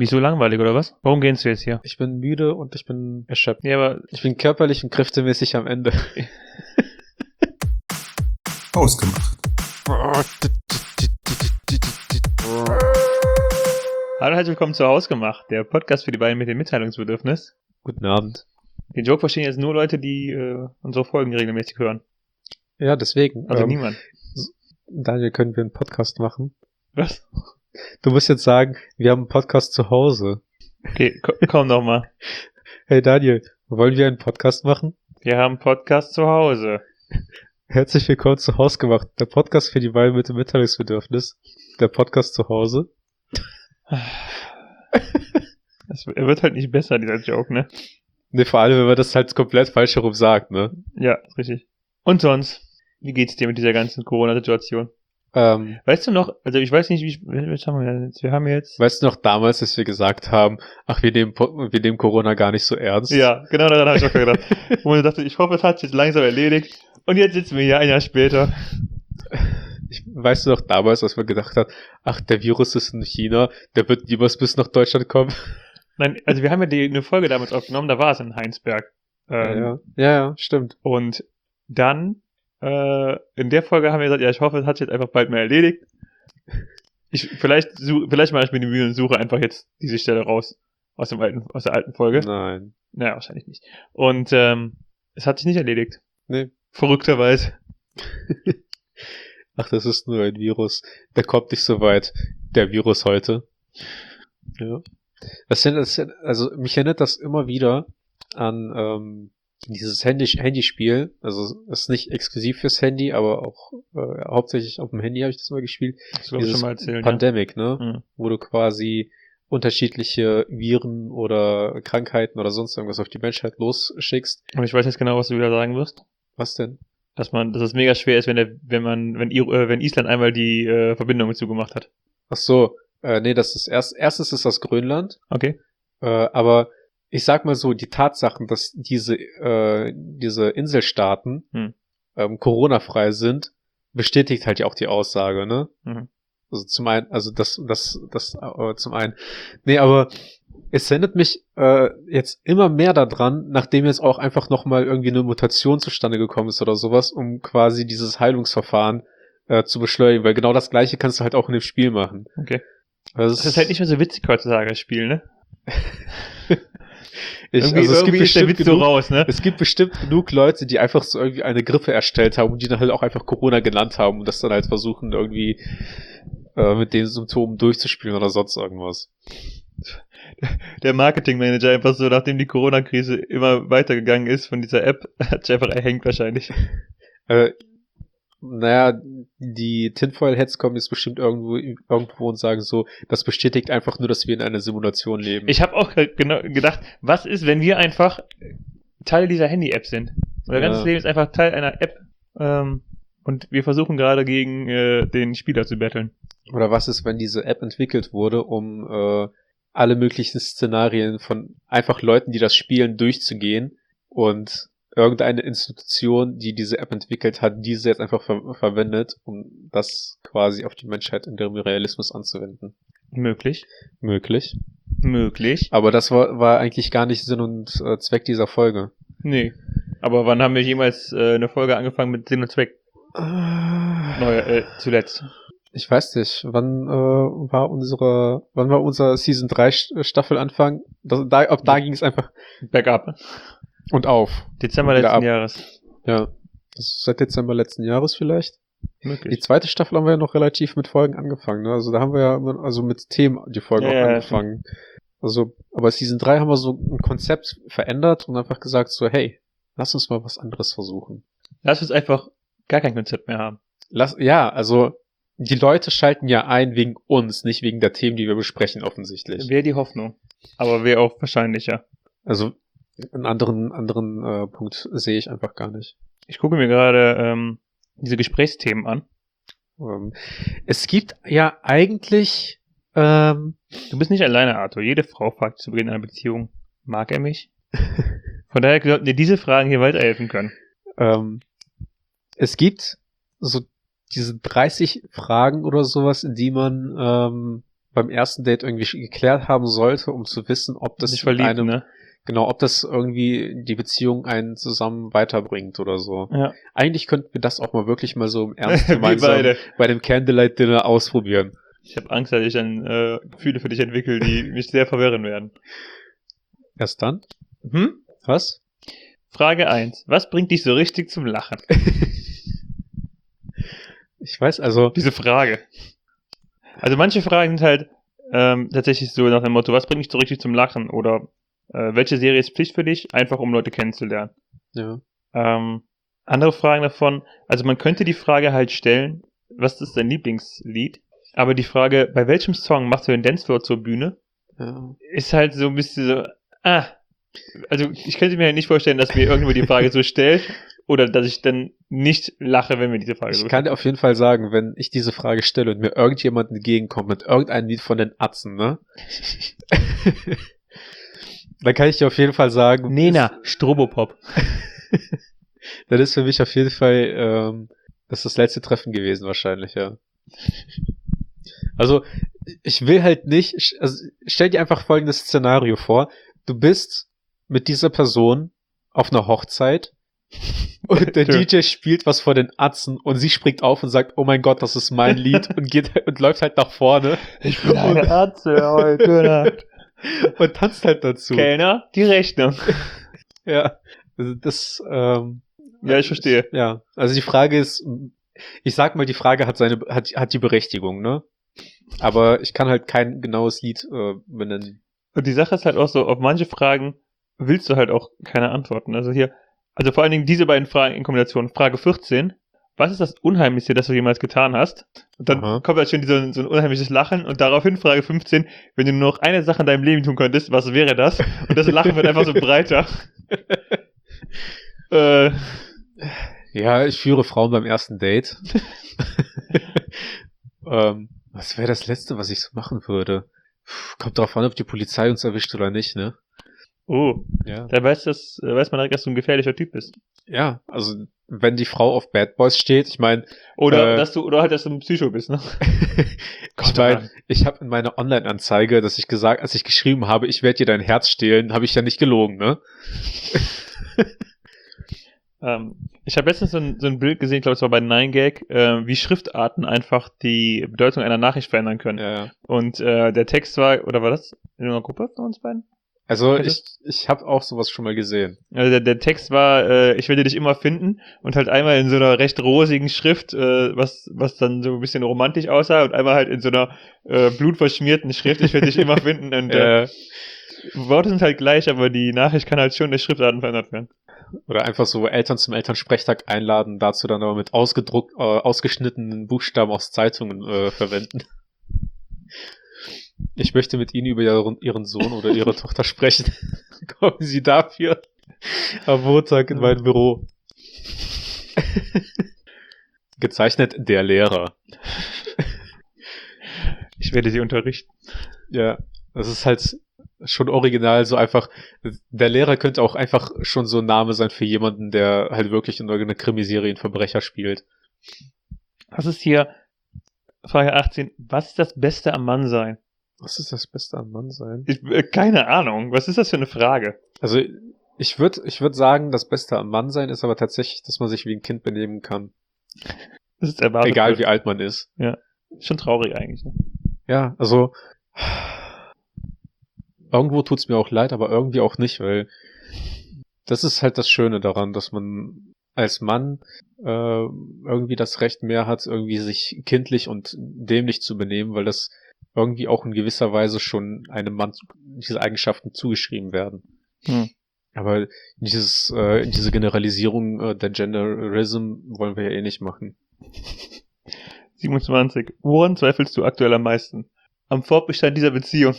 Wieso langweilig, oder was? Warum gehst du jetzt hier? Ich bin müde und ich bin erschöpft. Ja, aber Ich bin körperlich und kräftemäßig am Ende. Ausgemacht. hallo, herzlich willkommen zu Hausgemacht, der Podcast für die beiden mit dem Mitteilungsbedürfnis. Guten Abend. Den Joke verstehen jetzt nur Leute, die unsere Folgen regelmäßig hören. Ja, deswegen. Also niemand. Daniel, können wir einen Podcast machen? Was? Du musst jetzt sagen, wir haben einen Podcast zu Hause. Okay, komm doch mal. Hey Daniel, wollen wir einen Podcast machen? Wir haben einen Podcast zu Hause. Herzlich willkommen zu Hausgemacht, der Podcast für die beiden mit dem Mitteilungsbedürfnis. Der Podcast zu Hause. Er wird halt nicht besser, dieser Joke, ne? Ne, vor allem, wenn man das halt komplett falsch herum sagt, ne? Ja, ist richtig. Und sonst, wie geht's dir mit dieser ganzen Corona-Situation? Weißt du noch, also ich weiß nicht, was haben wir jetzt? Wir haben jetzt... Weißt du noch damals, dass wir gesagt haben, ach, wir nehmen Corona gar nicht so ernst? Ja, genau daran habe ich auch gedacht. Wo ich dachte, ich hoffe, es hat sich jetzt langsam erledigt. Und jetzt sitzen wir hier ein Jahr später. Weißt du noch damals, was wir gedacht haben, ach, der Virus ist in China, der wird niemals bis nach Deutschland kommen? Nein, also wir haben ja eine Folge damals aufgenommen, da war es in Heinsberg. Ja, stimmt. Und dann, in der Folge haben wir gesagt, ja, ich hoffe, es hat sich jetzt einfach bald mehr erledigt. Vielleicht mache ich mir die Mühe und suche einfach jetzt diese Stelle raus aus der alten Folge. Nein. Naja, wahrscheinlich nicht. Und es hat sich nicht erledigt. Nee. Verrückterweise. Ach, das ist nur ein Virus. Der kommt nicht so weit. Der Virus heute. Ja. Also mich erinnert das immer wieder an dieses Handyspiel. Also das ist nicht exklusiv fürs Handy, aber auch hauptsächlich auf dem Handy habe ich das mal gespielt. Das glaube ich schon mal erzählen. Pandemic, ja. Ne? Wo du quasi unterschiedliche Viren oder Krankheiten oder sonst irgendwas auf die Menschheit losschickst. Und ich weiß jetzt genau, was du wieder sagen wirst. Was denn? Dass es mega schwer ist, wenn Island einmal die Verbindung zugemacht hat. Ach so, nee, das ist erstes ist das Grönland. Okay. Aber ich sag mal so, die Tatsachen, dass diese Inselstaaten Corona-frei sind, bestätigt halt ja auch die Aussage, ne? Mhm. Also zum einen, zum einen. Nee, aber es erinnert mich jetzt immer mehr daran, nachdem jetzt auch einfach nochmal irgendwie eine Mutation zustande gekommen ist oder sowas, um quasi dieses Heilungsverfahren zu beschleunigen, weil genau das Gleiche kannst du halt auch in dem Spiel machen. Okay. Also das ist halt nicht mehr so witzig heutzutage, das Spiel, ne? Es gibt bestimmt genug Leute, die einfach so irgendwie eine Grippe erstellt haben und die dann halt auch einfach Corona genannt haben und das dann halt versuchen irgendwie mit den Symptomen durchzuspielen oder sonst irgendwas. Der Marketingmanager einfach so, nachdem die Corona-Krise immer weitergegangen ist von dieser App, hat sich einfach erhängt wahrscheinlich. Naja, die Tinfoil-Heads kommen jetzt bestimmt irgendwo und sagen so, das bestätigt einfach nur, dass wir in einer Simulation leben. Ich habe auch genau gedacht, was ist, wenn wir einfach Teil dieser Handy-App sind? Unser ganzes Leben ist einfach Teil einer App und wir versuchen gerade gegen den Spieler zu battlen. Oder was ist, wenn diese App entwickelt wurde, um alle möglichen Szenarien von einfach Leuten, die das spielen, durchzugehen und irgendeine Institution, die diese App entwickelt hat, diese jetzt einfach verwendet, um das quasi auf die Menschheit in ihrem Realismus anzuwenden. Möglich. Aber das war eigentlich gar nicht Sinn und Zweck dieser Folge. Nee. Aber wann haben wir jemals eine Folge angefangen mit Sinn und Zweck? Zuletzt. Ich weiß nicht. Wann war unser Season 3 Staffelanfang? Da ging es einfach bergab. Und auf. Dezember letzten Jahres. Ja. Das ist seit Dezember letzten Jahres vielleicht. Möglich. Die zweite Staffel haben wir ja noch relativ mit Folgen angefangen, ne? Also da haben wir ja mit Themen die Folgen auch angefangen. Also, aber Season 3 haben wir so ein Konzept verändert und einfach gesagt so, hey, lass uns mal was anderes versuchen. Lass uns einfach gar kein Konzept mehr haben. Also die Leute schalten ja ein wegen uns, nicht wegen der Themen, die wir besprechen, offensichtlich. Wäre die Hoffnung. Aber wäre auch wahrscheinlicher. Also einen anderen Punkt sehe ich einfach gar nicht. Ich gucke mir gerade diese Gesprächsthemen an. Es gibt ja eigentlich Du bist nicht alleine, Arthur. Jede Frau fragt zu Beginn einer Beziehung, mag er mich? Von daher sollten dir diese Fragen hier weiterhelfen können. Es gibt so diese 30 Fragen oder sowas, die man beim ersten Date irgendwie geklärt haben sollte, um zu wissen, ob das Nicht verliebt, einem, ne? genau, ob das irgendwie die Beziehung einen zusammen weiterbringt oder so. Ja. Eigentlich könnten wir das auch mal wirklich mal so im Ernst Wir gemeinsam beide. bei dem Candlelight Dinner ausprobieren. Ich habe Angst, dass ich dann Gefühle für dich entwickle, die mich sehr verwirren werden. Erst dann? Hm? Was? Frage 1. Was bringt dich so richtig zum Lachen? Ich weiß, also, Diese Frage. Also manche Fragen sind halt tatsächlich so nach dem Motto, was bringt dich so richtig zum Lachen? Oder welche Serie ist Pflicht für dich? Einfach um Leute kennenzulernen. ja. Andere Fragen davon, also man könnte die Frage halt stellen, was ist dein Lieblingslied? Aber die Frage, bei welchem Song machst du den Dancefloor zur Bühne? Ja. Ist halt so ein bisschen so, also ich könnte mir halt nicht vorstellen, dass mir irgendwo die Frage so stellt oder dass ich dann nicht lache, wenn mir diese Frage so Ich kann dir auf jeden Fall sagen, wenn ich diese Frage stelle und mir irgendjemand entgegenkommt mit irgendeinem Lied von den Atzen, ne? Dann kann ich dir auf jeden Fall sagen, Nena, Strobopop. das ist für mich auf jeden Fall das ist das letzte Treffen gewesen wahrscheinlich, ja. Also, ich will halt nicht, also stell dir einfach folgendes Szenario vor. Du bist mit dieser Person auf einer Hochzeit und der True. DJ spielt was vor den Atzen und sie springt auf und sagt, oh mein Gott, das ist mein Lied und geht und läuft halt nach vorne Ich bin eine Atze heute Nacht. und tanzt halt dazu. Kellner, die Rechnung. Ja. Also das, Ja, ich verstehe. Ja. Also die Frage ist, ich sag mal, die Frage hat die Berechtigung, ne? Aber ich kann halt kein genaues Lied benennen. Und die Sache ist halt auch so, auf manche Fragen willst du halt auch keine Antworten. Also vor allen Dingen diese beiden Fragen in Kombination. Frage 14, was ist das Unheimlichste, das du jemals getan hast? Und dann Aha. kommt halt schon so ein unheimliches Lachen und daraufhin Frage 15, wenn du nur noch eine Sache in deinem Leben tun könntest, was wäre das? Und das Lachen wird einfach so breiter. Ja, ich führe Frauen beim ersten Date. Was wäre das Letzte, was ich so machen würde? Kommt drauf an, ob die Polizei uns erwischt oder nicht, ne? Oh, Ja. da weiß man direkt, dass du ein gefährlicher Typ bist. Ja, also wenn die Frau auf Bad Boys steht, ich meine, Oder dass du ein Psycho bist, ne? ich meine, ich habe in meiner Online-Anzeige, als ich geschrieben habe, ich werde dir dein Herz stehlen, habe ich ja nicht gelogen, ne? Ich habe letztens so ein Bild gesehen, ich glaube, es war bei 9gag, wie Schriftarten einfach die Bedeutung einer Nachricht verändern können. Ja. Und der Text war, oder war das in einer Gruppe von uns beiden? Also ich habe auch sowas schon mal gesehen. Also der Text war, ich werde dich immer finden und halt einmal in so einer recht rosigen Schrift, was dann so ein bisschen romantisch aussah und einmal halt in so einer blutverschmierten Schrift, ich werde dich immer finden. Und Worte sind halt gleich, aber die Nachricht kann halt schon durch Schriftarten verändert werden. Oder einfach so Eltern zum Elternsprechtag einladen, dazu dann aber mit ausgeschnittenen Buchstaben aus Zeitungen verwenden. Ich möchte mit Ihnen über Ihren Sohn oder Ihre Tochter sprechen. Kommen Sie dafür am Montag in mein Büro. Gezeichnet der Lehrer. Ich werde sie unterrichten. Ja, das ist halt schon original, so einfach, der Lehrer könnte auch einfach schon so ein Name sein für jemanden, der halt wirklich in irgendeiner Krimiserie einen Verbrecher spielt. Was ist hier, Frage 18, was ist das Beste am Mannsein? Was ist das Beste am Mannsein? Keine Ahnung, was ist das für eine Frage? Also, ich würd sagen, das Beste am Mannsein ist aber tatsächlich, dass man sich wie ein Kind benehmen kann. Das ist erwartet. Egal wie alt man ist. Ja, schon traurig eigentlich. Ne? Ja, also irgendwo tut's mir auch leid, aber irgendwie auch nicht, weil das ist halt das Schöne daran, dass man als Mann irgendwie das Recht mehr hat, irgendwie sich kindlich und dämlich zu benehmen, weil das irgendwie auch in gewisser Weise schon einem Mann diese Eigenschaften zugeschrieben werden. Aber diese Generalisierung der Genderism wollen wir ja eh nicht machen. 27. Woran zweifelst du aktuell am meisten? Am Fortbestand dieser Beziehung.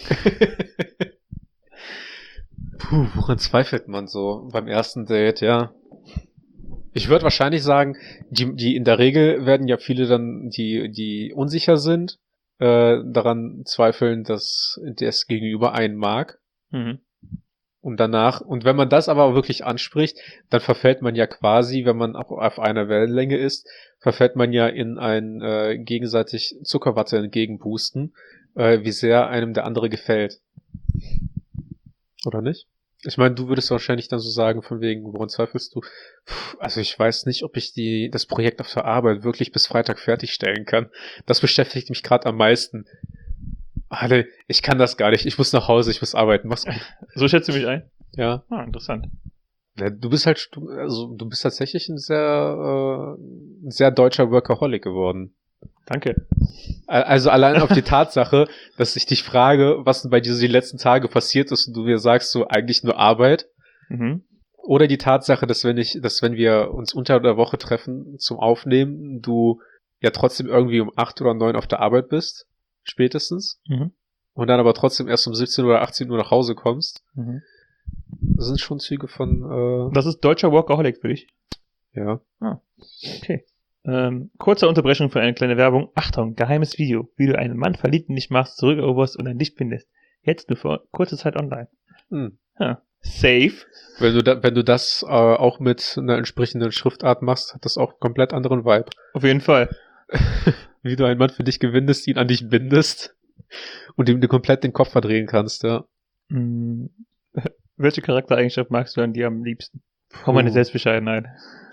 Puh, woran zweifelt man so beim ersten Date, ja? Ich würde wahrscheinlich sagen, die in der Regel werden ja viele dann, die unsicher sind, daran zweifeln, dass das Gegenüber einen mag. Mhm. Und wenn man das aber wirklich anspricht, dann verfällt man ja quasi, wenn man auch auf einer Wellenlänge ist, verfällt man ja in ein gegenseitig Zuckerwatte entgegenpusten, wie sehr einem der andere gefällt. Oder nicht? Ich meine, du würdest wahrscheinlich dann so sagen, von wegen, woran zweifelst du? Also ich weiß nicht, ob ich das Projekt auf der Arbeit wirklich bis Freitag fertigstellen kann. Das beschäftigt mich gerade am meisten. Alter, ich kann das gar nicht. Ich muss nach Hause, ich muss arbeiten. Mach's gut. So schätzt du mich ein? Ja. Ah, interessant. Ja, du bist tatsächlich ein sehr deutscher Workaholic geworden. Danke. Also allein auf die Tatsache, dass ich dich frage, was denn bei dir so die letzten Tage passiert ist und du mir sagst, so eigentlich nur Arbeit. Mhm. Oder die Tatsache, dass wenn wir uns unter der Woche treffen zum Aufnehmen, du ja trotzdem irgendwie um 8 oder 9 auf der Arbeit bist, spätestens, und dann aber trotzdem erst um 17 oder 18 Uhr nach Hause kommst. Das sind schon Züge von... Das ist deutscher Workaholic für dich? Ja. Ah, okay. Kurze Unterbrechung für eine kleine Werbung. Achtung, geheimes Video. Wie du einen Mann verliebt nicht machst, zurückeroberst und ein Licht findest. Jetzt nur für kurze Zeit online. Ja. Safe. Wenn du das auch mit einer entsprechenden Schriftart machst, hat das auch einen komplett anderen Vibe. Auf jeden Fall. Wie du einen Mann für dich gewinnest, ihn an dich bindest und ihm komplett den Kopf verdrehen kannst, ja. Welche Charaktereigenschaft magst du an dir am liebsten? Komm, meine Selbstbescheidenheit.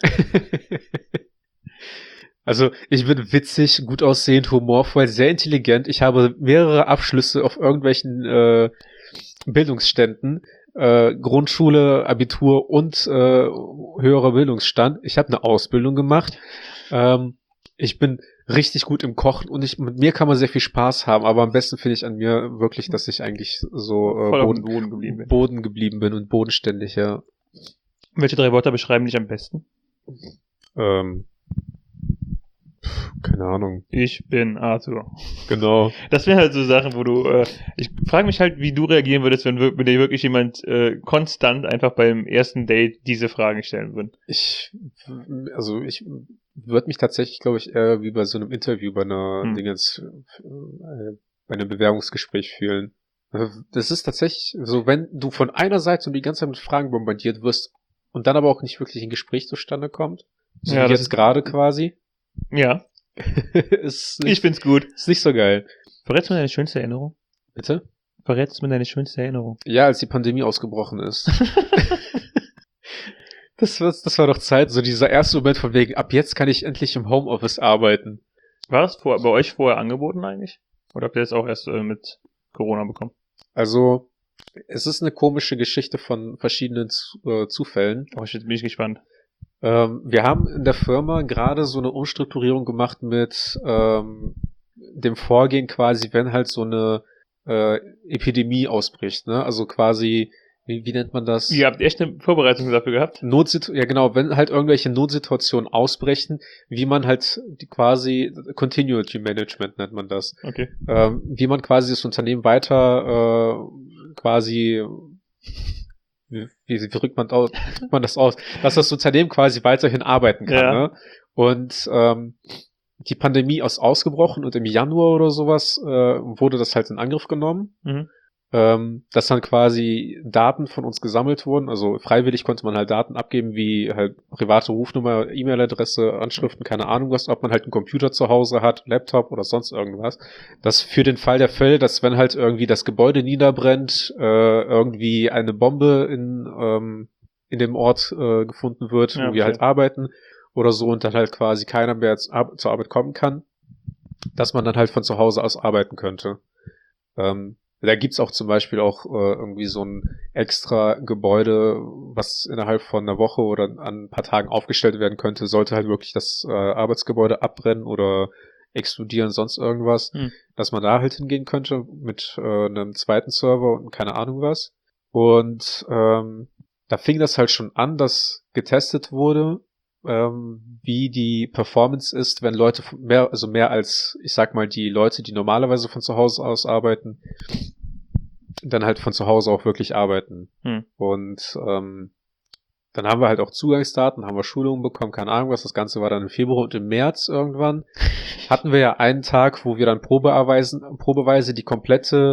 Also, ich bin witzig, gut aussehend, humorvoll, sehr intelligent. Ich habe mehrere Abschlüsse auf irgendwelchen Bildungsständen. Grundschule, Abitur und höherer Bildungsstand. Ich habe eine Ausbildung gemacht. Ich bin richtig gut im Kochen und mit mir kann man sehr viel Spaß haben, aber am besten finde ich an mir wirklich, dass ich eigentlich so Boden geblieben bin und bodenständig, ja. Welche 3 Wörter beschreiben dich am besten? Keine Ahnung. Ich bin Arthur. Genau. Das wären halt so Sachen, wo du, ich frage mich halt, wie du reagieren würdest, wenn dir wirklich jemand konstant einfach beim ersten Date diese Fragen stellen würde. Ich würde mich tatsächlich, glaube ich, eher wie bei so einem Interview bei einer bei einem Bewerbungsgespräch fühlen. Das ist tatsächlich so, wenn du von einer Seite und die ganze Zeit mit Fragen bombardiert wirst und dann aber auch nicht wirklich ein Gespräch zustande kommt. So ja, wie jetzt gerade quasi. Ja. Ich find's gut. Ist nicht so geil. Verrätst du mir deine schönste Erinnerung? Bitte? Verrätst du mir deine schönste Erinnerung? Ja, als die Pandemie ausgebrochen ist. Das war doch Zeit, so dieser erste Moment von wegen, ab jetzt kann ich endlich im Homeoffice arbeiten. War das bei euch vorher angeboten eigentlich? Oder habt ihr das auch erst mit Corona bekommen? Also, es ist eine komische Geschichte von verschiedenen Zufällen. Oh, shit, bin ich gespannt. Wir haben in der Firma gerade so eine Umstrukturierung gemacht mit dem Vorgehen quasi, wenn halt so eine Epidemie ausbricht, ne? Also quasi, wie nennt man das? Ihr habt echt eine Vorbereitung dafür gehabt? Ja genau, wenn halt irgendwelche Notsituationen ausbrechen, wie man halt quasi Continuity Management nennt man das. Okay. Wie man quasi das Unternehmen weiter quasi wie drückt man das aus? Dass das Unternehmen quasi weiterhin arbeiten kann, ja. Ne? Und die Pandemie ist ausgebrochen und im Januar oder sowas wurde das halt in Angriff genommen. Dass dann quasi Daten von uns gesammelt wurden. Also freiwillig konnte man halt Daten abgeben, wie halt private Rufnummer, E-Mail-Adresse, Anschriften, keine Ahnung was, ob man halt einen Computer zu Hause hat, Laptop oder sonst irgendwas. Das für den Fall der Fälle, dass wenn halt irgendwie das Gebäude niederbrennt, irgendwie eine Bombe in dem Ort gefunden wird, ja, wo wir halt arbeiten oder so und dann halt quasi keiner mehr zur Arbeit kommen kann, dass man dann halt von zu Hause aus arbeiten könnte. Da gibt's auch zum Beispiel auch irgendwie so ein extra Gebäude, was innerhalb von einer Woche oder an ein paar Tagen aufgestellt werden könnte, sollte halt wirklich das Arbeitsgebäude abbrennen oder explodieren, sonst irgendwas, dass man da halt hingehen könnte mit einem zweiten Server und keine Ahnung was. Und da fing das halt schon an, dass getestet wurde, wie die Performance ist, wenn Leute mehr als, ich sag mal, die Leute, die normalerweise von zu Hause aus arbeiten, dann halt von zu Hause auch wirklich arbeiten. Und dann haben wir halt auch Zugangsdaten, haben wir Schulungen bekommen, keine Ahnung was, das Ganze war dann im Februar und im März irgendwann. Hatten wir ja einen Tag, wo wir dann probeweise die komplette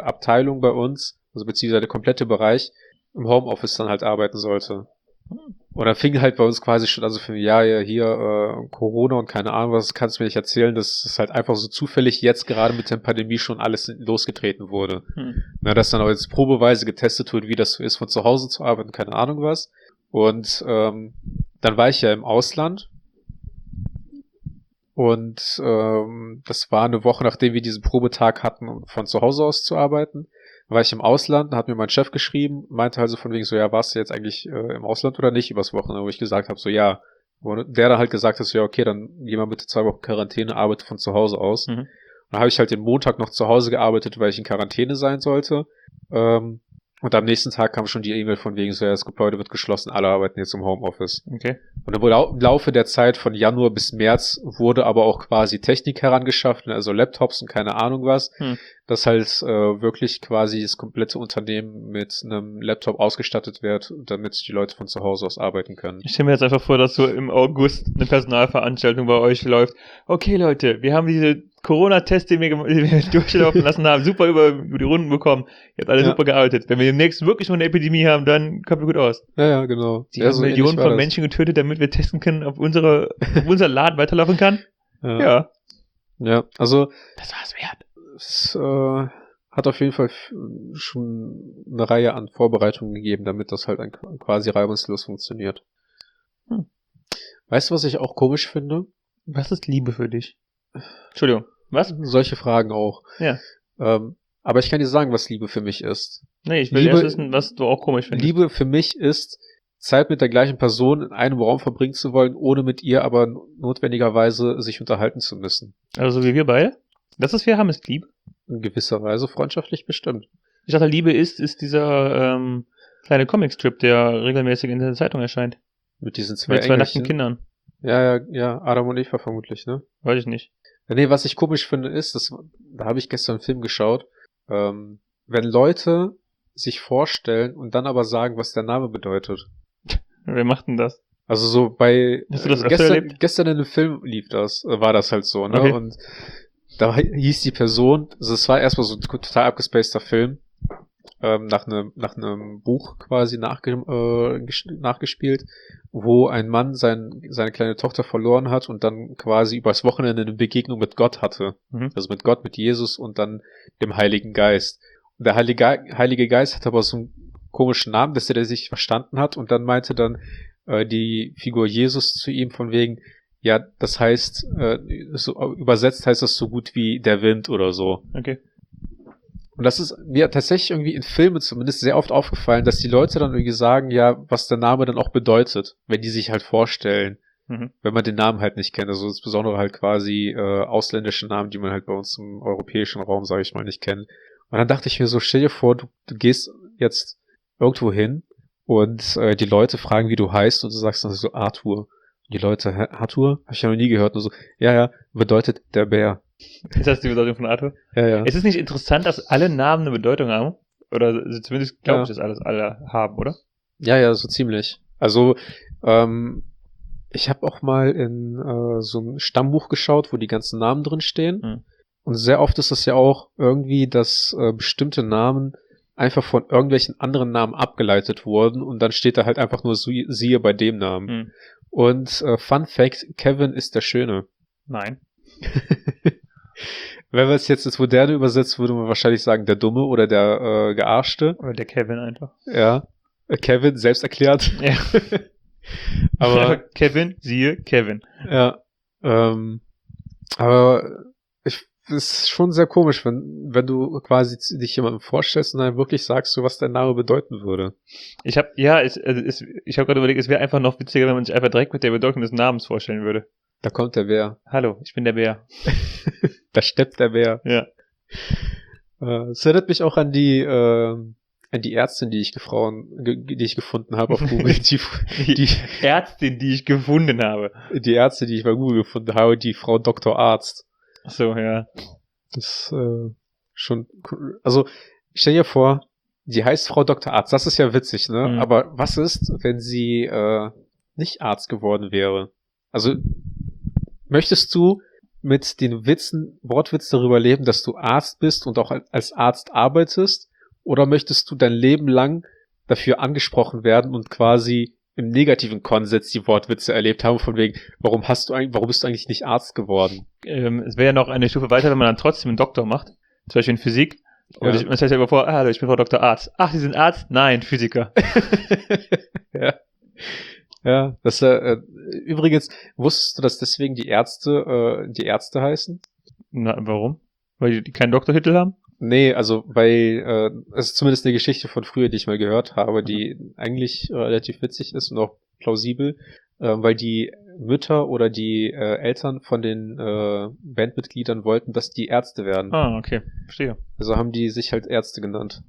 Abteilung bei uns, also beziehungsweise der komplette Bereich, im Homeoffice dann halt arbeiten sollte. Und dann fing halt bei uns quasi schon, also für ja hier Corona und keine Ahnung was, kannst du mir nicht erzählen, dass es halt einfach so zufällig jetzt gerade mit der Pandemie schon alles losgetreten wurde. Na, dass dann auch jetzt probeweise getestet wird, wie das so ist, von zu Hause zu arbeiten, keine Ahnung was. Und dann war ich ja im Ausland. Und das war eine Woche, nachdem wir diesen Probetag hatten, um von zu Hause aus zu arbeiten. War ich im Ausland, da hat mir mein Chef geschrieben, meinte also von wegen so, ja, warst du jetzt eigentlich im Ausland oder nicht übers Wochenende, wo ich gesagt habe, so ja. Und der dann halt gesagt hat, so ja, okay, dann geh mal bitte 2 Wochen Quarantäne, arbeite von zu Hause aus. Dann habe ich halt den Montag noch zu Hause gearbeitet, weil ich in Quarantäne sein sollte. Und am nächsten Tag kam schon die E-Mail von wegen so, ja, das Gebäude wird geschlossen, alle arbeiten jetzt im Homeoffice. Okay. Und im Laufe der Zeit von Januar bis März wurde aber auch quasi Technik herangeschafft, also Laptops und keine Ahnung was, dass halt wirklich quasi das komplette Unternehmen mit einem Laptop ausgestattet wird, damit die Leute von zu Hause aus arbeiten können. Ich stelle mir jetzt einfach vor, dass so im August eine Personalveranstaltung bei euch läuft. Okay, Leute, wir haben diese Corona-Test, den wir durchlaufen lassen haben, super über die Runden bekommen. Ihr habt alle super gearbeitet. Wenn wir demnächst wirklich mal eine Epidemie haben, dann kommen wir gut aus. Ja, genau. Die haben Millionen von Menschen getötet, damit wir testen können, ob unser Laden weiterlaufen kann. Ja. Ja, also das war's wert. Es hat auf jeden Fall schon eine Reihe an Vorbereitungen gegeben, damit das halt quasi reibungslos funktioniert. Weißt du, was ich auch komisch finde? Was ist Liebe für dich? Entschuldigung, was? Solche Fragen auch. Ja. Aber ich kann dir sagen, was Liebe für mich ist. Nee, ich will erst wissen, was du auch komisch findest. Liebe für mich ist, Zeit mit der gleichen Person in einem Raum verbringen zu wollen, ohne mit ihr aber notwendigerweise sich unterhalten zu müssen. Also so wie wir beide? Das ist wir haben, ist Liebe? In gewisser Weise freundschaftlich bestimmt. Ich dachte, Liebe ist dieser kleine Comicstrip, der regelmäßig in der Zeitung erscheint. Mit diesen zwei nackten Kindern. Ja, Adam und Eva vermutlich, ne? Weiß ich nicht. Nee, was ich komisch finde ist, da habe ich gestern einen Film geschaut, wenn Leute sich vorstellen und dann aber sagen, was der Name bedeutet. Wer macht denn das? Also so bei Hast du das erlebt? Gestern in einem Film war das halt so, ne? Okay. Und da hieß die Person, also es war erstmal so ein total abgespaceder Film, nach einem Buch quasi nachgespielt, wo ein Mann seine kleine Tochter verloren hat und dann quasi übers Wochenende eine Begegnung mit Gott hatte. Also mit Gott, mit Jesus und dann dem Heiligen Geist. Und der Heilige Geist hat aber so einen komischen Namen, dass der sich verstanden hat und dann meinte dann die Figur Jesus zu ihm von wegen, ja, das heißt, so, übersetzt heißt das so gut wie der Wind oder so. Okay. Und das ist mir tatsächlich irgendwie in Filmen zumindest sehr oft aufgefallen, dass die Leute dann irgendwie sagen, ja, was der Name dann auch bedeutet, wenn die sich halt vorstellen, wenn man den Namen halt nicht kennt. Also insbesondere halt quasi ausländische Namen, die man halt bei uns im europäischen Raum, sage ich mal, nicht kennt. Und dann dachte ich mir so, stell dir vor, du gehst jetzt irgendwo hin und die Leute fragen, wie du heißt und du sagst dann so Arthur. Die Leute, Arthur? Hab ich ja noch nie gehört. Nur so, ja, bedeutet der Bär. Ist das die Bedeutung von Arthur? Ja. Ist es nicht interessant, dass alle Namen eine Bedeutung haben? Oder zumindest glaube ich, dass alle haben, oder? Ja, so ziemlich. Also, ich habe auch mal in so ein Stammbuch geschaut, wo die ganzen Namen drin stehen. Und sehr oft ist es ja auch irgendwie, dass bestimmte Namen einfach von irgendwelchen anderen Namen abgeleitet wurden und dann steht da halt einfach nur siehe bei dem Namen. Und Fun Fact, Kevin ist der Schöne. Nein. Wenn man es jetzt ins Moderne übersetzt, würde man wahrscheinlich sagen, der Dumme oder der Gearschte. Oder der Kevin einfach. Ja. Kevin, selbst erklärt. Ja. Aber Kevin, siehe Kevin. Ja. Aber es ist schon sehr komisch, wenn du quasi dich jemandem vorstellst und dann wirklich sagst, was dein Name bedeuten würde. Ich habe gerade überlegt, es wäre einfach noch witziger, wenn man sich einfach direkt mit der Bedeutung des Namens vorstellen würde. Da kommt der Bär. Hallo, ich bin der Bär. Da steppt der Bär. Ja. Es erinnert mich auch an die Ärztin, die ich gefunden habe auf Google. die Ärztin, die ich gefunden habe. Die Ärztin, die ich bei Google gefunden habe, die Frau Dr. Arzt. Ach so, ja. Das schon cool. Also, stell dir vor, die heißt Frau Dr. Arzt. Das ist ja witzig, ne? Aber was ist, wenn sie nicht Arzt geworden wäre? Also, möchtest du mit den Wortwitz darüber leben, dass du Arzt bist und auch als Arzt arbeitest? Oder möchtest du dein Leben lang dafür angesprochen werden und quasi im negativen Konsens die Wortwitze erlebt haben, von wegen, warum bist du eigentlich nicht Arzt geworden? Es wäre ja noch eine Stufe weiter, wenn man dann trotzdem einen Doktor macht. Zum Beispiel in Physik. Und Ja. man stellt sich aber vor, hallo, ich bin Frau Dr. Arzt. Ach, Sie sind Arzt? Nein, Physiker. Ja. Ja, übrigens, wusstest du, dass deswegen die Ärzte heißen? Na, warum? Weil die keinen Doktortitel haben? Nee, also weil es ist zumindest eine Geschichte von früher, die ich mal gehört habe, die eigentlich relativ witzig ist und auch plausibel, weil die Mütter oder die Eltern von den Bandmitgliedern wollten, dass die Ärzte werden. Ah, okay, verstehe. Also haben die sich halt Ärzte genannt.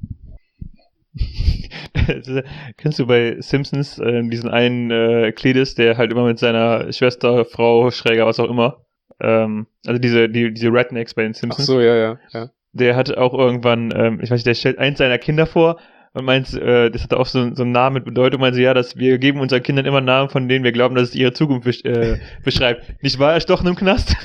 Kennst du bei Simpsons diesen einen Cletus, der halt immer mit seiner Schwester, Frau, Schräger, was auch immer, also diese Rednecks bei den Ach Simpsons, so, ja. der hat auch irgendwann, ich weiß nicht, der stellt eins seiner Kinder vor und meint, das hat auch so einen Namen mit Bedeutung, meint sie, ja, dass wir geben unseren Kindern immer Namen, von denen wir glauben, dass es ihre Zukunft beschreibt. Nicht wahr, er stochen im Knast?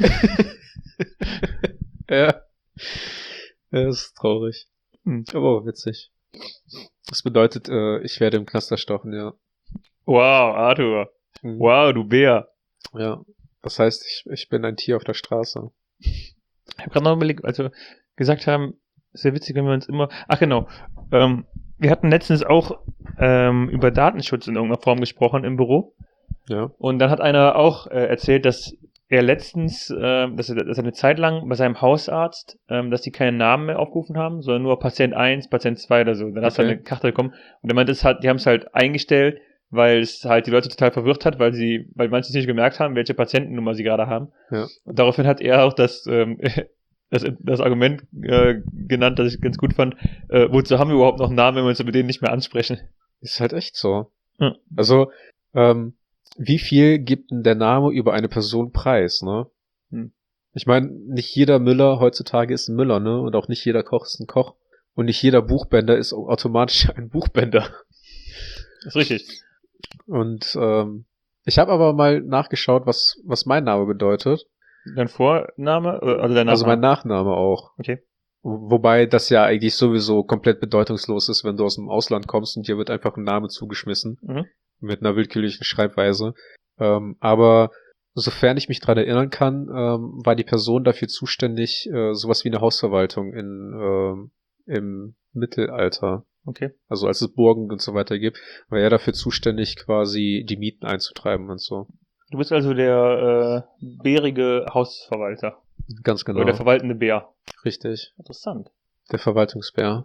Ja. Ja, das ist traurig. Aber auch witzig. Das bedeutet, ich werde im Knast erstochen, ja. Wow, Arthur. Wow, du Bär. Ja. Das heißt, ich bin ein Tier auf der Straße. Ich habe gerade noch überlegt, als wir gesagt haben, sehr witzig, wenn wir uns immer... Ach genau, wir hatten letztens auch über Datenschutz in irgendeiner Form gesprochen im Büro. Ja. Und dann hat einer auch erzählt, dass er letztens, dass er eine Zeit lang bei seinem Hausarzt, dass die keinen Namen mehr aufgerufen haben, sondern nur Patient 1, Patient 2 oder so. Dann hast du eine Karte bekommen. Und er meinte, die haben es halt eingestellt, weil es halt die Leute total verwirrt hat, weil manche nicht gemerkt haben, welche Patientennummer sie gerade haben. Ja. Und daraufhin hat er auch das Argument genannt, das ich ganz gut fand, wozu haben wir überhaupt noch einen Namen, wenn wir uns mit denen nicht mehr ansprechen? Ist halt echt so. Ja. Also, wie viel gibt denn der Name über eine Person preis, ne? Ich meine, nicht jeder Müller heutzutage ist ein Müller, ne? Und auch nicht jeder Koch ist ein Koch. Und nicht jeder Buchbänder ist automatisch ein Buchbänder. Das ist richtig. Und ich habe aber mal nachgeschaut, was mein Name bedeutet. Dein Vorname? Oder dein Nachname? Also mein Nachname auch. Okay. Wobei das ja eigentlich sowieso komplett bedeutungslos ist, wenn du aus dem Ausland kommst und dir wird einfach ein Name zugeschmissen. Mit einer willkürlichen Schreibweise. Aber sofern ich mich dran erinnern kann, war die Person dafür zuständig, sowas wie eine Hausverwaltung im Mittelalter. Okay. Also als es Burgen und so weiter gibt, war er dafür zuständig, quasi die Mieten einzutreiben und so. Du bist also der bärige Hausverwalter. Ganz genau. Oder der verwaltende Bär. Richtig. Interessant. Der Verwaltungsbär.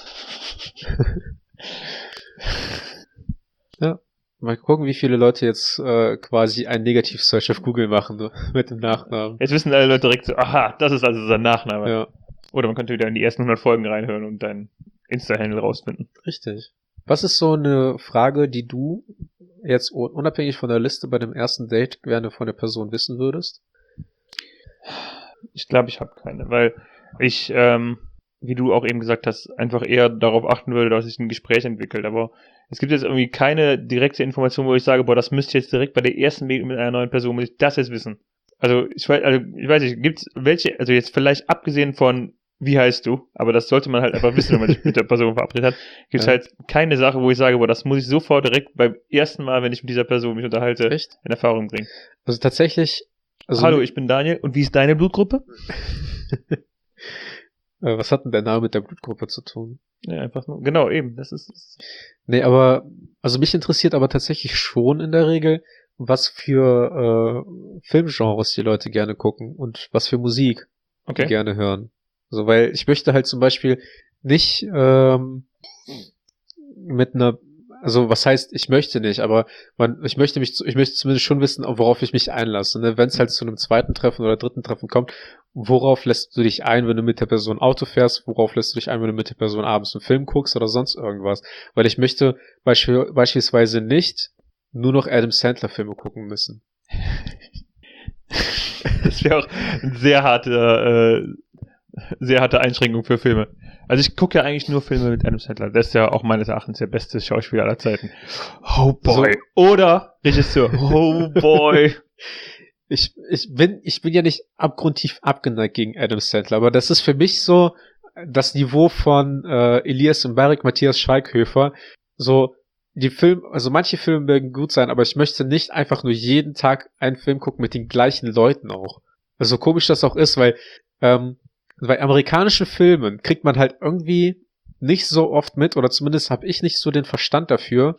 Ja. Mal gucken, wie viele Leute jetzt quasi einen Negativ-Search auf Google machen mit dem Nachnamen. Jetzt wissen alle Leute direkt so, aha, das ist also sein Nachname. Ja. Oder man könnte wieder in die ersten 100 Folgen reinhören und deinen Insta-Handle rausfinden. Richtig. Was ist so eine Frage, die du jetzt unabhängig von der Liste bei dem ersten Date gerne von der Person wissen würdest? Ich glaube, ich habe keine, weil ich, wie du auch eben gesagt hast, einfach eher darauf achten würde, dass sich ein Gespräch entwickelt. Aber es gibt jetzt irgendwie keine direkte Information, wo ich sage, boah, das müsste ich jetzt direkt bei der ersten Meeting mit einer neuen Person, muss ich das jetzt wissen. Also ich weiß nicht, gibt's welche, also jetzt vielleicht abgesehen von wie heißt du, aber das sollte man halt einfach wissen, wenn man sich mit der Person verabredet hat, gibt's halt keine Sache, wo ich sage, boah, das muss ich sofort direkt beim ersten Mal, wenn ich mit dieser Person mich unterhalte, in Erfahrung bringen. Also tatsächlich... Hallo, ich bin Daniel, und wie ist deine Blutgruppe? Was hat denn der Name mit der Blutgruppe zu tun? Ja, einfach nur, genau, eben, das ist... Nee, aber, also mich interessiert aber tatsächlich schon in der Regel, was für Filmgenres die Leute gerne gucken und was für Musik die gerne hören. Also, weil ich möchte halt zum Beispiel nicht mit einer, also was heißt, ich möchte nicht, aber ich möchte zumindest schon wissen, worauf ich mich einlasse. Ne? Wenn es halt zu einem zweiten Treffen oder dritten Treffen kommt, worauf lässt du dich ein, wenn du mit der Person Auto fährst? Worauf lässt du dich ein, wenn du mit der Person abends einen Film guckst oder sonst irgendwas? Weil ich möchte beispielsweise nicht nur noch Adam Sandler Filme gucken müssen. Das wäre auch eine sehr harte Einschränkung für Filme. Also ich gucke ja eigentlich nur Filme mit Adam Sandler. Das ist ja auch meines Erachtens der beste Schauspieler aller Zeiten. Oh boy. So. Oder Regisseur. Oh boy. Ich bin ja nicht abgrundtief abgeneigt gegen Adam Sandler, aber das ist für mich so das Niveau von Elias Mbarek, Matthias Schweighöfer. So, also manche Filme mögen gut sein, aber ich möchte nicht einfach nur jeden Tag einen Film gucken mit den gleichen Leuten auch. Also komisch das auch ist, weil bei amerikanischen Filmen kriegt man halt irgendwie nicht so oft mit, oder zumindest habe ich nicht so den Verstand dafür,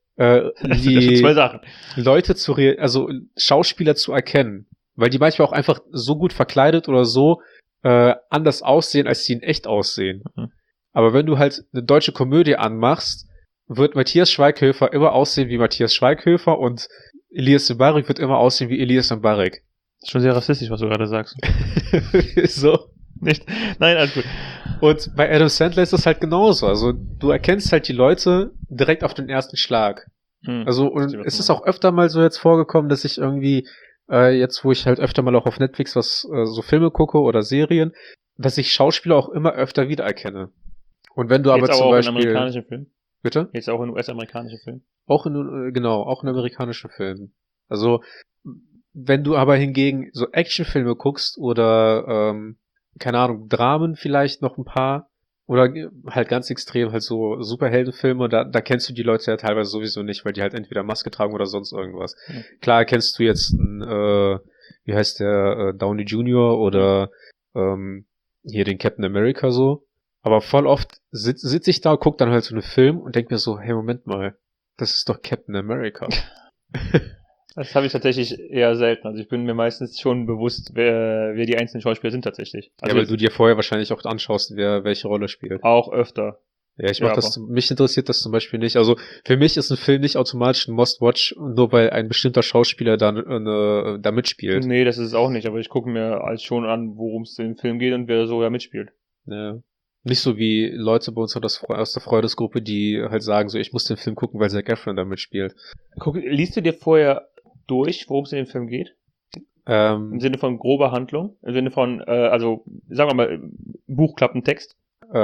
die zwei Sachen. Leute also Schauspieler zu erkennen, weil die manchmal auch einfach so gut verkleidet oder so anders aussehen, als sie in echt aussehen. Mhm. Aber wenn du halt eine deutsche Komödie anmachst, wird Matthias Schweighöfer immer aussehen wie Matthias Schweighöfer und Elias Mbarek wird immer aussehen wie Elias Mbarek. Das ist schon sehr rassistisch, was du gerade sagst. So. Nicht? Nein, alles gut. Und bei Adam Sandler ist das halt genauso. Also du erkennst halt die Leute direkt auf den ersten Schlag. Also und es ist auch öfter mal so jetzt vorgekommen, dass ich irgendwie jetzt, wo ich halt öfter mal auch auf Netflix so Filme gucke oder Serien, dass ich Schauspieler auch immer öfter wiedererkenne. Und wenn du jetzt aber zum auch Beispiel... in amerikanischen Filmen? Bitte? Jetzt auch in US-amerikanischen Filmen? Auch in amerikanischen Filmen. Also wenn du aber hingegen so Actionfilme guckst oder keine Ahnung, Dramen vielleicht noch ein paar oder halt ganz extrem halt so Superheldenfilme, da kennst du die Leute ja teilweise sowieso nicht, weil die halt entweder Maske tragen oder sonst irgendwas. Mhm. Klar kennst du jetzt wie heißt der, Downey Jr. oder hier den Captain America so, aber voll oft sitz ich da, guck dann halt so einen Film und denk mir so, hey, Moment mal, das ist doch Captain America. Das habe ich tatsächlich eher selten. Also ich bin mir meistens schon bewusst, wer die einzelnen Schauspieler sind tatsächlich. Also ja, weil du dir vorher wahrscheinlich auch anschaust, wer welche Rolle spielt. Auch öfter. Ja, mich interessiert das zum Beispiel nicht. Also für mich ist ein Film nicht automatisch ein Must-Watch, nur weil ein bestimmter Schauspieler da mitspielt. Nee, das ist es auch nicht, aber ich gucke mir als schon an, worum es in dem Film geht und wer so mitspielt. Ja. Nicht so wie Leute bei uns aus der Freundesgruppe, die halt sagen so, ich muss den Film gucken, weil Zac Efron da mitspielt. Liest du dir vorher durch, worum es in dem Film geht? Im Sinne von grober Handlung? Im Sinne von, also, sagen wir mal, Buchklappentext?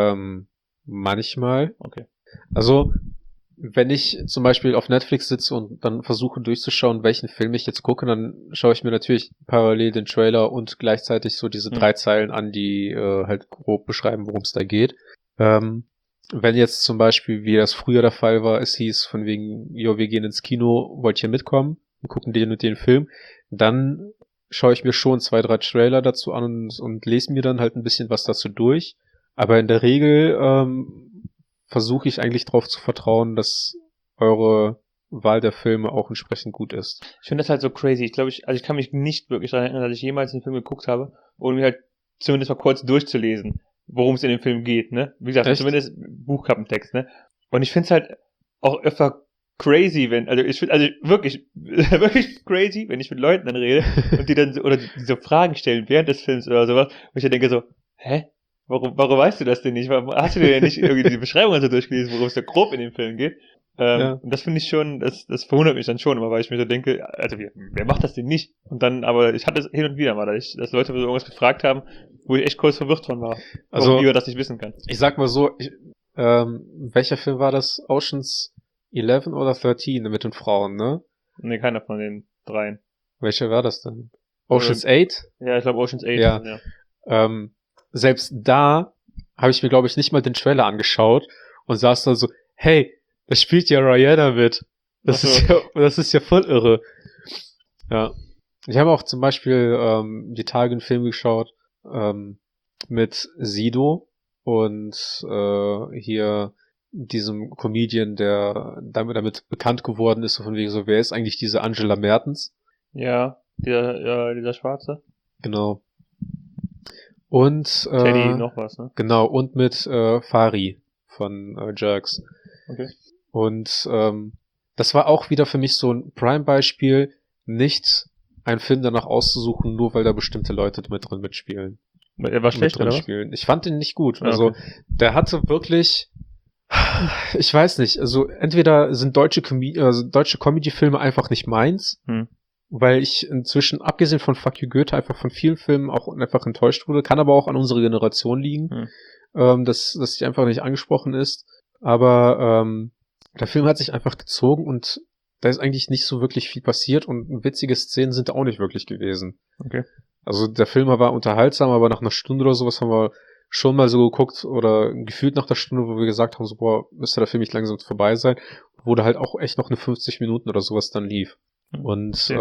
Manchmal. Okay. Also, wenn ich zum Beispiel auf Netflix sitze und dann versuche durchzuschauen, welchen Film ich jetzt gucke, dann schaue ich mir natürlich parallel den Trailer und gleichzeitig so diese 3 Zeilen an, die halt grob beschreiben, worum es da geht. Wenn jetzt zum Beispiel, wie das früher der Fall war, es hieß von wegen, jo, wir gehen ins Kino, wollt ihr mitkommen und gucken den und den Film, dann schaue ich mir schon 2, 3 Trailer dazu an und lese mir dann halt ein bisschen was dazu durch. Aber in der Regel versuche ich eigentlich darauf zu vertrauen, dass eure Wahl der Filme auch entsprechend gut ist. Ich finde das halt so crazy. Ich glaube, ich kann mich nicht wirklich daran erinnern, dass ich jemals einen Film geguckt habe, ohne mir halt zumindest mal kurz durchzulesen, worum es in dem Film geht, ne? Wie gesagt, zumindest Buchklappentext, ne? Und ich finde es halt auch öfter crazy, wirklich crazy, wenn ich mit Leuten dann rede und die dann oder die so Fragen stellen während des Films oder sowas, wo ich dann denke so, hä? Warum weißt du das denn nicht? Warum hast du dir ja nicht irgendwie die Beschreibung so durchgelesen, worum es so grob in dem Film geht? Und das finde ich schon, das verwundert mich dann schon immer, weil ich mir so denke, also wer macht das denn nicht? Und dann, aber ich hatte es hin und wieder mal, dass Leute so irgendwas gefragt haben, wo ich echt kurz verwirrt von war, warum Io das nicht wissen kann. Ich sag mal so, welcher Film war das? Ocean's 11 oder 13 mit den Frauen, ne? Nee, keiner von den 3. Welcher war das denn? Ocean's 8? Ja, ich glaube Ocean's 8. Ja. Selbst da habe ich mir, glaube ich, nicht mal den Trailer angeschaut und saß da so, hey, da spielt ja Rihanna mit. Das ist ja voll irre. Ja. Ich habe auch zum Beispiel die Tage einen Film geschaut mit Sido und hier diesem Comedian, der damit bekannt geworden ist, so von wegen so, wer ist eigentlich diese Angela Mertens? Ja, dieser Schwarze. Genau. Und Teddy noch was, ne? Genau, und mit Fari von Jerks. Okay. Und das war auch wieder für mich so ein Prime-Beispiel, nicht einen Film danach auszusuchen, nur weil da bestimmte Leute mit drin mitspielen. Er war schlecht, oder? Ich fand ihn nicht gut. Also, der hatte wirklich, ich weiß nicht, also entweder sind deutsche Comedy-Filme einfach nicht meins, weil ich inzwischen, abgesehen von Fuck You Goethe, einfach von vielen Filmen auch einfach enttäuscht wurde. Kann aber auch an unserer Generation liegen, dass die einfach nicht angesprochen ist. Aber der Film hat sich einfach gezogen und da ist eigentlich nicht so wirklich viel passiert und witzige Szenen sind auch nicht wirklich gewesen. Okay. Also der Film war unterhaltsam, aber nach einer Stunde oder sowas haben wir schon mal so geguckt oder gefühlt nach der Stunde, wo wir gesagt haben, so, boah, müsste der Film nicht langsam vorbei sein. wo da halt auch echt noch eine 50 Minuten oder sowas dann lief. Und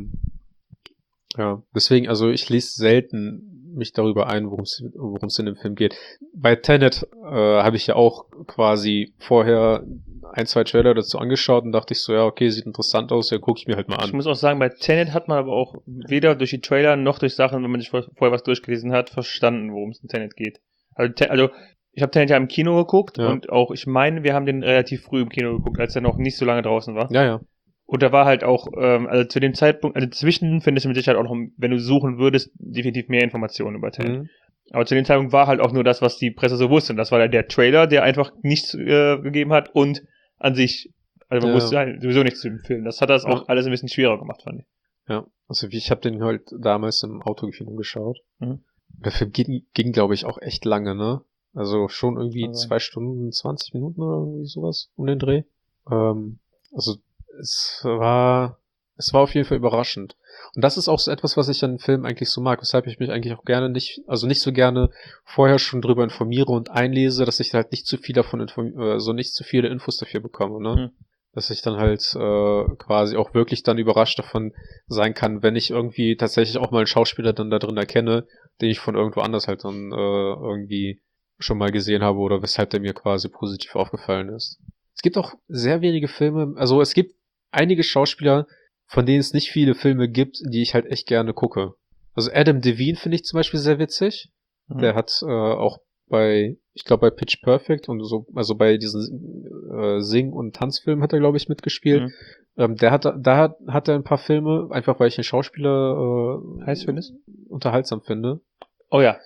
ja, deswegen, also ich lese selten mich darüber ein, worum es in dem Film geht. Bei Tenet habe ich ja auch quasi vorher 1-2 Trailer dazu angeschaut und dachte ich so, ja, okay, sieht interessant aus, ja, gucke ich mir halt mal an. Ich muss auch sagen, bei Tenet hat man aber auch weder durch die Trailer noch durch Sachen, wenn man sich vorher was durchgelesen hat, verstanden, worum es in Tenet geht. Also ich habe Tenet ja im Kino geguckt und auch, ich meine, wir haben den relativ früh im Kino geguckt, als er noch nicht so lange draußen war. Ja, ja. Und da war halt auch, also zu dem Zeitpunkt, also zwischen findest du mit Sicherheit auch noch, wenn du suchen würdest, definitiv mehr Informationen über Tenet. Mhm. Aber zu dem Zeitpunkt war halt auch nur das, was die Presse so wusste. Und das war der Trailer, der einfach nichts gegeben hat und an sich, also man wusste halt sowieso nichts zu dem Film. Das hat das auch alles ein bisschen schwerer gemacht, fand ich. Ja, also ich habe den halt damals im Autokino geschaut. Mhm. Der Film ging glaube ich, auch echt lange, ne? Also schon irgendwie 2 Stunden, 20 Minuten oder irgendwie sowas um den Dreh. Also es war auf jeden Fall überraschend. Und das ist auch so etwas, was ich an dem Film eigentlich so mag, weshalb ich mich eigentlich auch gerne nicht so gerne vorher schon drüber informiere und einlese, dass ich halt nicht zu viel davon nicht zu viele Infos dafür bekomme, ne? Mhm. Dass ich dann halt quasi auch wirklich dann überrascht davon sein kann, wenn ich irgendwie tatsächlich auch mal einen Schauspieler dann da drin erkenne, den ich von irgendwo anders halt dann irgendwie schon mal gesehen habe oder weshalb der mir quasi positiv aufgefallen ist. Es gibt auch sehr wenige Filme, also es gibt einige Schauspieler, von denen es nicht viele Filme gibt, die ich halt echt gerne gucke. Also Adam Devine finde ich zum Beispiel sehr witzig. Mhm. Der hat auch bei Pitch Perfect und so, also bei diesen Sing- und Tanzfilmen hat er, glaube ich, mitgespielt. Mhm. Da hat er ein paar Filme, einfach weil ich den Schauspieler heiß findest? Unterhaltsam finde. Oh ja.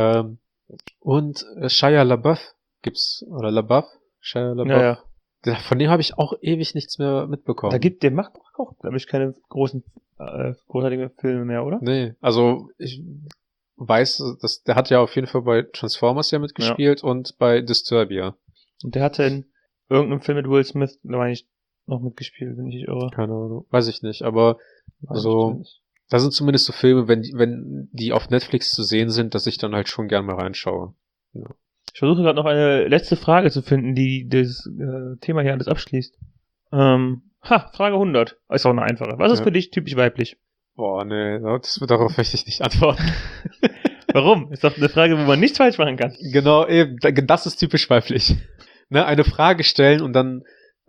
Und Shia LaBeouf gibt's, oder LaBeouf? Shia LaBeouf. Ja, ja. Von dem habe ich auch ewig nichts mehr mitbekommen. Der macht auch, glaube ich, keine großartigen Filme mehr, oder? Nee, also ich weiß, der hat ja auf jeden Fall bei Transformers ja mitgespielt und bei Disturbia. Und der hatte in irgendeinem Film mit Will Smith, meine ich, noch mitgespielt, wenn ich nicht irre. Keine Ahnung, weiß ich nicht, aber also da sind zumindest so Filme, wenn die auf Netflix zu sehen sind, dass ich dann halt schon gern mal reinschaue. Ja. Ich versuche gerade noch eine letzte Frage zu finden, die das Thema hier alles abschließt. Frage 100. Ist auch eine einfache. Was ist für dich typisch weiblich? Boah, nee, darauf möchte ich nicht antworten. Warum? Ist doch eine Frage, wo man nichts falsch machen kann. Genau, eben, das ist typisch weiblich. Ne, eine Frage stellen und dann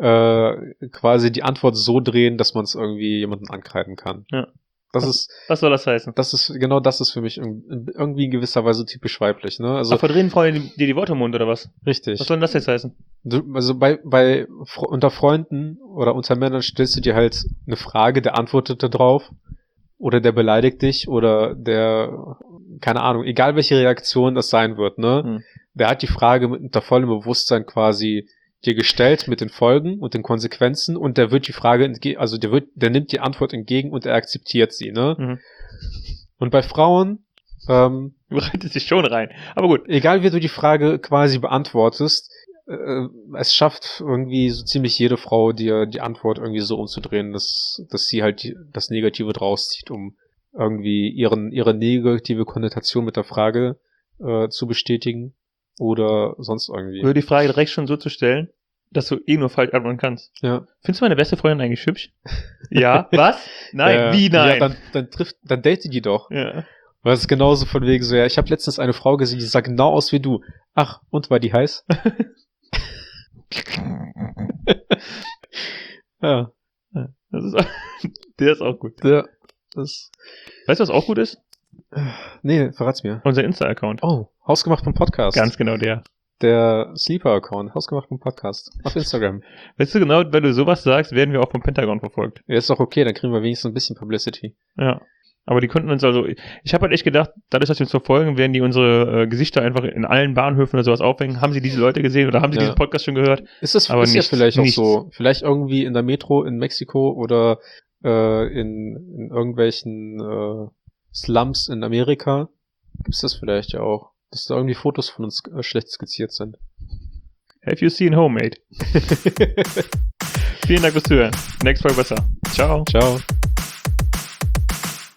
quasi die Antwort so drehen, dass man es irgendwie jemandem ankreiden kann. Ja. Was soll das heißen? Das ist für mich irgendwie in gewisser Weise typisch weiblich, ne? Also verdrehen Freunde dir die Worte im Mund oder was? Richtig. Was soll denn das jetzt heißen? Also unter Freunden oder unter Männern stellst du dir halt eine Frage, der antwortet da drauf oder der beleidigt dich oder der, keine Ahnung, egal welche Reaktion das sein wird, ne? Mhm. Der hat die Frage unter vollem Bewusstsein quasi dir gestellt mit den Folgen und den Konsequenzen und der wird die Frage der nimmt die Antwort entgegen und er akzeptiert sie, ne? Mhm. Und bei Frauen bereitet sich schon rein. Aber gut. Egal wie du die Frage quasi beantwortest, es schafft irgendwie so ziemlich jede Frau, dir die Antwort irgendwie so umzudrehen, dass sie halt das Negative draus zieht, um irgendwie ihre negative Konnotation mit der Frage zu bestätigen. Oder sonst irgendwie. Oder die Frage direkt schon so zu stellen, dass du nur falsch antworten kannst. Ja. Findest du meine beste Freundin eigentlich hübsch? Ja. Was? Nein. Wie nein? Ja, dann date die doch. Ja. Weil es ist genauso von wegen so, ja, ich habe letztens eine Frau gesehen, die sah genau aus wie du. Ach, und war die heiß? Ja. Der ist auch gut. Ja. Weißt du, was auch gut ist? Nee, verrat's mir. Unser Insta-Account. Oh, Hausgemacht vom Podcast. Ganz genau der. Der Sleeper-Account, Hausgemacht vom Podcast. Auf Instagram. Weißt du genau, wenn du sowas sagst, werden wir auch vom Pentagon verfolgt. Ja, ist doch okay, dann kriegen wir wenigstens ein bisschen Publicity. Ja. Aber die konnten uns ich habe halt echt gedacht, dadurch, dass wir uns verfolgen, werden die unsere Gesichter einfach in allen Bahnhöfen oder sowas aufhängen. Haben sie diese Leute gesehen oder haben sie diesen Podcast schon gehört? Ist ja vielleicht auch so. Vielleicht irgendwie in der Metro in Mexiko oder in irgendwelchen Slums in Amerika gibt's das vielleicht ja auch, dass da irgendwie Fotos von uns schlecht skizziert sind. Have you seen Homemade? Vielen Dank fürs Zuhören. Next Folge besser. Ciao. Ciao.